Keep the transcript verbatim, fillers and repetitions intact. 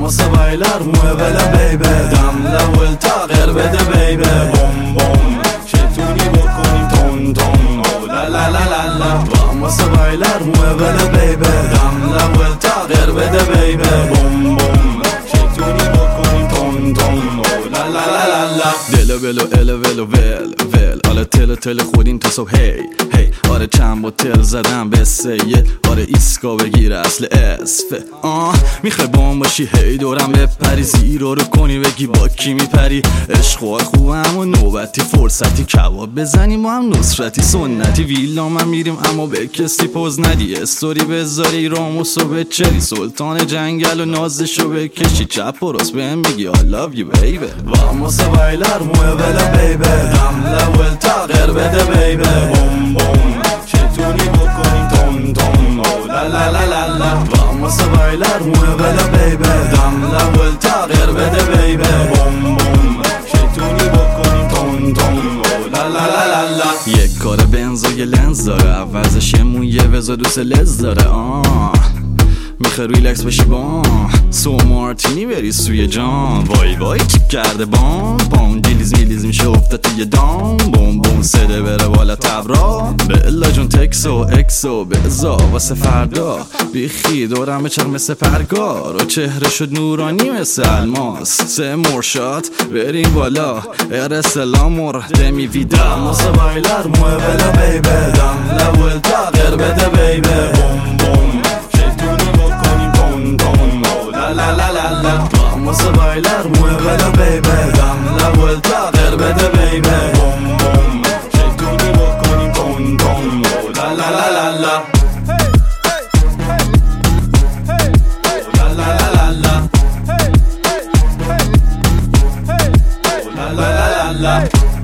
Vamos a bailar, muévela baby دم الاول تغییر بده baby بوم بوم چتونی بکنیم تون تون oh la la la la la Vamos a bailar, muévela baby دم الاول تغییر بده baby بوم بوم چتونی بکنیم تون تون oh la la la la la دلو بلو الو ولو ول ول آره تلو تلو خودین تو صبح هی هی آره چند با تل زدم به سیل آره ایسکا بگیر اصل اسفه آه میخوای بام باشی هی دورم بپری زیرا رو کنی بگی با کی میپری عشق خوبم و نوبتی فرصتی کباب بزنیم با هم نصرتی سنتی ویلا من میریم اما به کسی پوز ندی استوری بذاری راموسو بچری سلطان جنگل و نازشو بکشی چپ و راست بهم میگی I love you baby Vamos a bailar muévela baby دم الاول تغییر بده baby بوم بوم چتونی بکنیم تون تون oh la la la la la Vamos a bailar muévela baby دم الاول تغییر بده baby بوم بوم چتونی بکنیم تون تون oh la la la la la یک کار بنز و یه لنز داره عوضش یه مویه وزا دوست لز داره آه میخوای ریلکس بشی با سو مارتینی بری سوی جان وای وای چی کرده بام بام دیلیز میلیز میشه افته توی دام بوم بوم سده بره بالا تبرا به الا جون تکسو اکسو بزا واسه فردا بیخی دورم بچر مثل پرگار و چهره شد نورانی مثل الماس سه مرشات بریم بالا ار سلامور دمی ویدا Vamos a bailar muévela baby دم الاول تغییر بده baby بوم بوم la la la la Vamos a bailar, muévela baby دم الاول تغییر بده baby بوم بوم چتونی بکنیم تون تون oh la la la la la la la la la la la la la la